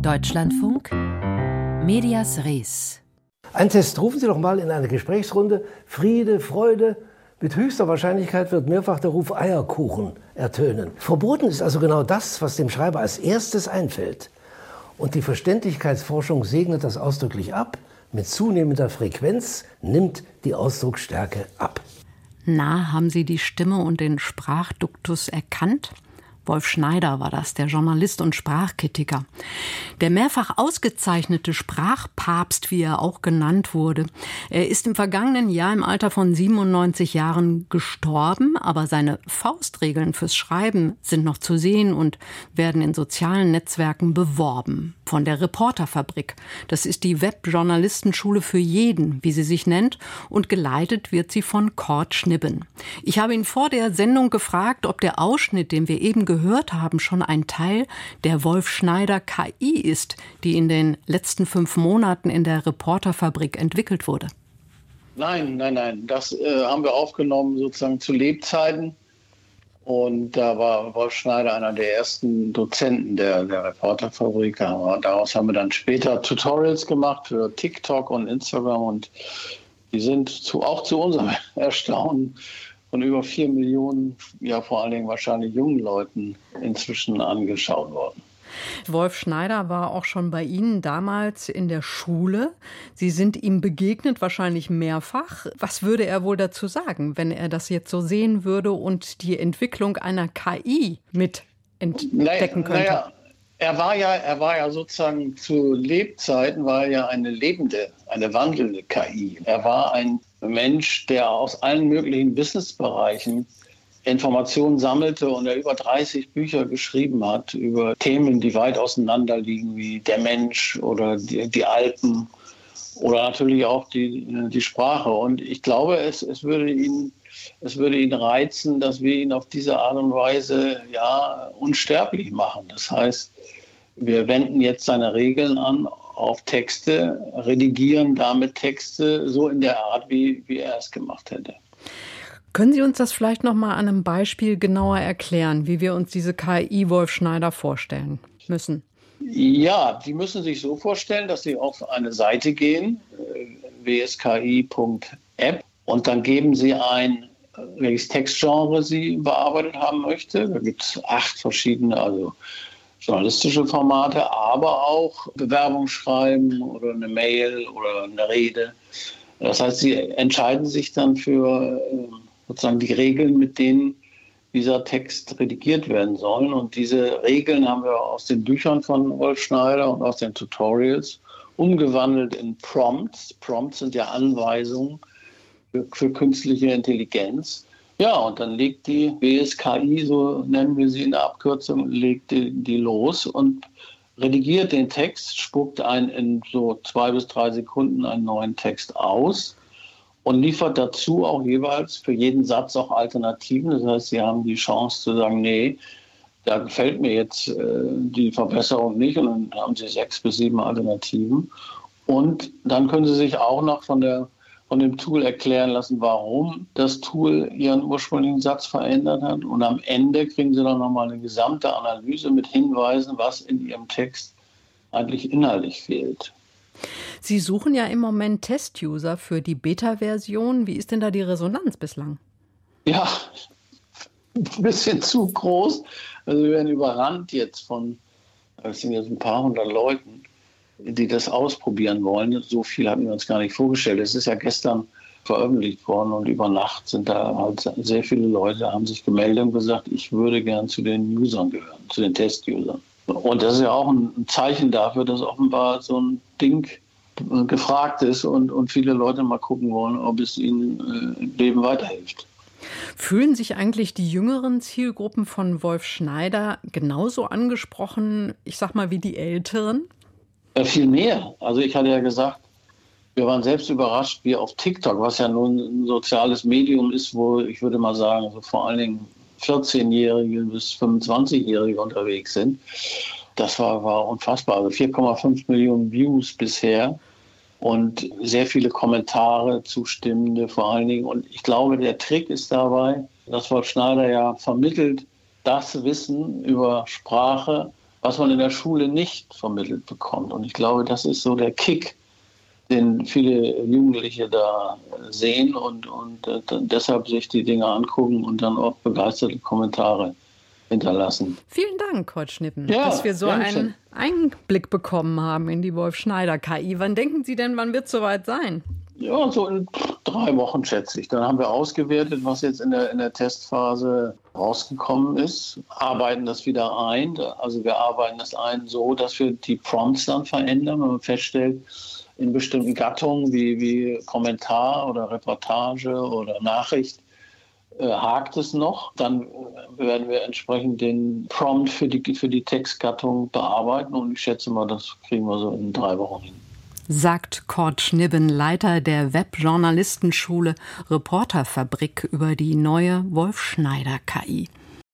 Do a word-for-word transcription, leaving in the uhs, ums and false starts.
Deutschlandfunk, Medias Res. Ein Test, rufen Sie doch mal in eine Gesprächsrunde Friede, Freude. Mit höchster Wahrscheinlichkeit wird mehrfach der Ruf Eierkuchen ertönen. Verboten ist also genau das, was dem Schreiber als erstes einfällt. Und die Verständlichkeitsforschung segnet das ausdrücklich ab. Mit zunehmender Frequenz nimmt die Ausdrucksstärke ab. Na, haben Sie die Stimme und den Sprachduktus erkannt? Wolf Schneider war das, der Journalist und Sprachkritiker. Der mehrfach ausgezeichnete Sprachpapst, wie er auch genannt wurde. Er ist im vergangenen Jahr im Alter von siebenundneunzig Jahren gestorben, aber seine Faustregeln fürs Schreiben sind noch zu sehen und werden in sozialen Netzwerken beworben. Von der Reporterfabrik. Das ist die Webjournalistenschule für jeden, wie sie sich nennt, und geleitet wird sie von Kurt Schnibben. Ich habe ihn vor der Sendung gefragt, ob der Ausschnitt, den wir eben gehört haben, schon ein Teil der Wolf Schneider K I ist, die in den letzten fünf Monaten in der Reporterfabrik entwickelt wurde. Nein, nein, nein. Das äh, haben wir aufgenommen sozusagen zu Lebzeiten. Und da war Wolf Schneider einer der ersten Dozenten der, der Reporterfabrik. Daraus haben wir dann später Tutorials gemacht für TikTok und Instagram. Und die sind zu, auch zu unserem Erstaunen von über vier Millionen, ja vor allen Dingen wahrscheinlich jungen Leuten inzwischen angeschaut worden. Wolf Schneider war auch schon bei Ihnen damals in der Schule. Sie sind ihm begegnet, wahrscheinlich mehrfach. Was würde er wohl dazu sagen, wenn er das jetzt so sehen würde und die Entwicklung einer K I mit entdecken könnte? Naja, er war ja, er war ja sozusagen zu Lebzeiten war er ja eine lebende, eine wandelnde K I. Er war ein Mensch, der aus allen möglichen Businessbereichen Informationen sammelte und er über dreißig Bücher geschrieben hat über Themen, die weit auseinander liegen, wie der Mensch oder die, die Alpen oder natürlich auch die, die Sprache. Und ich glaube, es, es, würde ihn, es würde ihn reizen, dass wir ihn auf diese Art und Weise ja, unsterblich machen. Das heißt, wir wenden jetzt seine Regeln an auf Texte, redigieren damit Texte so in der Art, wie, wie er es gemacht hätte. Können Sie uns das vielleicht noch mal an einem Beispiel genauer erklären, wie wir uns diese K I Wolf Schneider vorstellen müssen? Ja, die müssen sich so vorstellen, dass Sie auf eine Seite gehen, w s k i punkt app, und dann geben Sie ein, welches Textgenre Sie bearbeitet haben möchte. Da gibt es acht verschiedene, also journalistische Formate, aber auch Bewerbung schreiben oder eine Mail oder eine Rede. Das heißt, Sie entscheiden sich dann für sozusagen die Regeln, mit denen dieser Text redigiert werden soll. Und diese Regeln haben wir aus den Büchern von Wolf Schneider und aus den Tutorials umgewandelt in Prompts. Prompts sind ja Anweisungen für, für künstliche Intelligenz. Ja, und dann legt die W S K I, so nennen wir sie in der Abkürzung, legt die, die los und redigiert den Text, spuckt einen in so zwei bis drei Sekunden einen neuen Text aus und liefert dazu auch jeweils für jeden Satz auch Alternativen. Das heißt, Sie haben die Chance zu sagen, nee, da gefällt mir jetzt äh, die Verbesserung nicht, und dann haben Sie sechs bis sieben Alternativen. Und dann können Sie sich auch noch von der von dem Tool erklären lassen, warum das Tool Ihren ursprünglichen Satz verändert hat. Und am Ende kriegen Sie dann nochmal eine gesamte Analyse mit Hinweisen, was in Ihrem Text eigentlich inhaltlich fehlt. Sie suchen ja im Moment Test-User für die Beta-Version. Wie ist denn da die Resonanz bislang? Ja, ein bisschen zu groß. Also wir werden überrannt jetzt von, es sind jetzt ein paar hundert Leuten, die das ausprobieren wollen. So viel hatten wir uns gar nicht vorgestellt. Es ist ja gestern veröffentlicht worden und über Nacht sind da halt sehr viele Leute, haben sich gemeldet und gesagt, ich würde gern zu den Usern gehören, zu den Test-Usern. Und das ist ja auch ein Zeichen dafür, dass offenbar so ein Ding gefragt ist und, und viele Leute mal gucken wollen, ob es ihnen äh, im Leben weiterhilft. Fühlen sich eigentlich die jüngeren Zielgruppen von Wolf Schneider genauso angesprochen, ich sag mal, wie die älteren? Ja, viel mehr. Also ich hatte ja gesagt, wir waren selbst überrascht, wie auf TikTok, was ja nun ein soziales Medium ist, wo ich würde mal sagen, also vor allen Dingen vierzehnjährige bis fünfundzwanzigjährige unterwegs sind. Das war, war unfassbar. Also vier Komma fünf Millionen Views bisher und sehr viele Kommentare, Zustimmende vor allen Dingen. Und ich glaube, der Trick ist dabei, dass Wolf Schneider ja vermittelt das Wissen über Sprache, was man in der Schule nicht vermittelt bekommt. Und ich glaube, das ist so der Kick, den viele Jugendliche da sehen und, und äh, deshalb sich die Dinge angucken und dann auch begeisterte Kommentare hinterlassen. Vielen Dank, Kurt Schnippen, ja, dass wir so einen Einblick bekommen haben in die Wolf-Schneider-K I. Wann denken Sie denn, wann wird es soweit sein? Ja, so in drei Wochen schätze ich. Dann haben wir ausgewertet, was jetzt in der, in der Testphase rausgekommen ist, arbeiten das wieder ein. Also wir arbeiten das ein so, dass wir die Prompts dann verändern, wenn man feststellt, in bestimmten Gattungen wie, wie Kommentar oder Reportage oder Nachricht äh, hakt es noch. Dann werden wir entsprechend den Prompt für die, für die Textgattung bearbeiten und ich schätze mal, das kriegen wir so in drei Wochen hin. Sagt Kurt Schnibben, Leiter der Webjournalistenschule Reporterfabrik über die neue Wolf-Schneider-K I.